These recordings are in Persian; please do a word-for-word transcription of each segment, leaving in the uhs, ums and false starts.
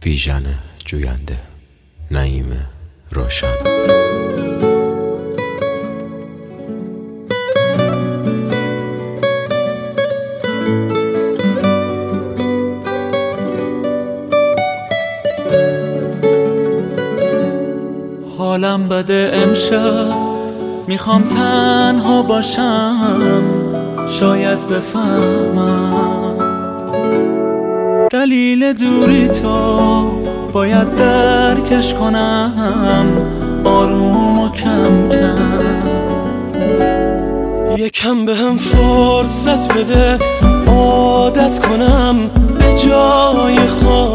ویژن جوینده، نعیم روشن. حالم بده امشب، میخوام تنها باشم، شاید بفهمم دلیل دوری تو، باید درکش کنم آروم و کم کم. یکم به هم فرصت بده عادت کنم به جای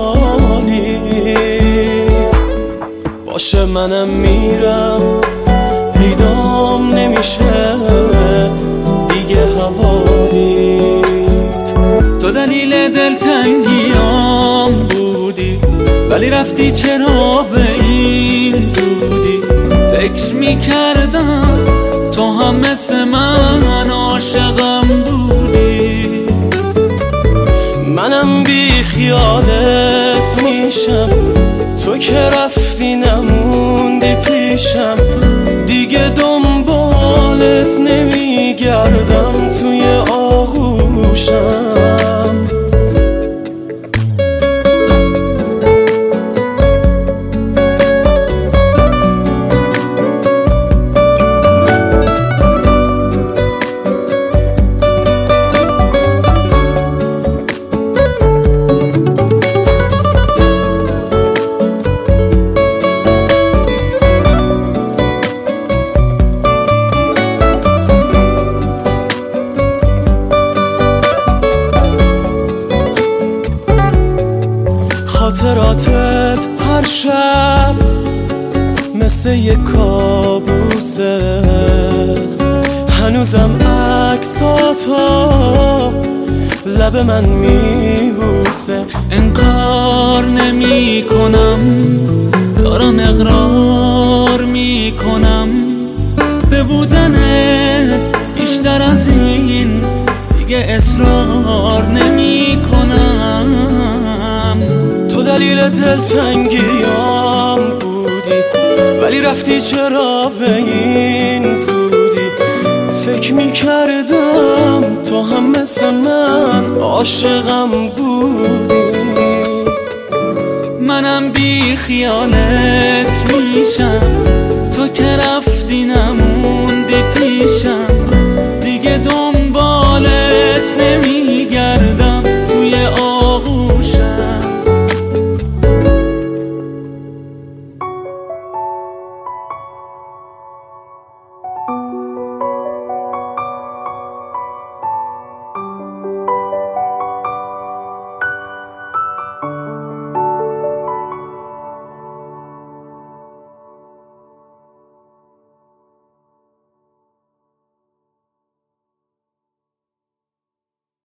خالیت باشه. منم میرم پیدام نمیشه دیگه حوالیت. تو دلیل دلتنگیام بودی ولی رفتی چرا به این زودی؟ فکر میکردم تو هم مثل من عاشقم بودی. منم بی خیالت میشم، تو که رفتی نموندی پیشم، دیگه دنبالت نمیگردم توی آغوشم. خاطراتت هر شب مثل یک کابوسه، هنوزم عکساتو لب من میبوسه. انکار نمی کنم، دارم اقرار می کنم به بودنت بیشتر از این دیگه اصرار نمی کنم. تو دلیل دلتنگیام بودی ولی رفتی چرا به این زودی؟ فکر میکردم تو هم مثل من عاشقم بودی. منم بی خیالت میشم، تو که رفتی نموندی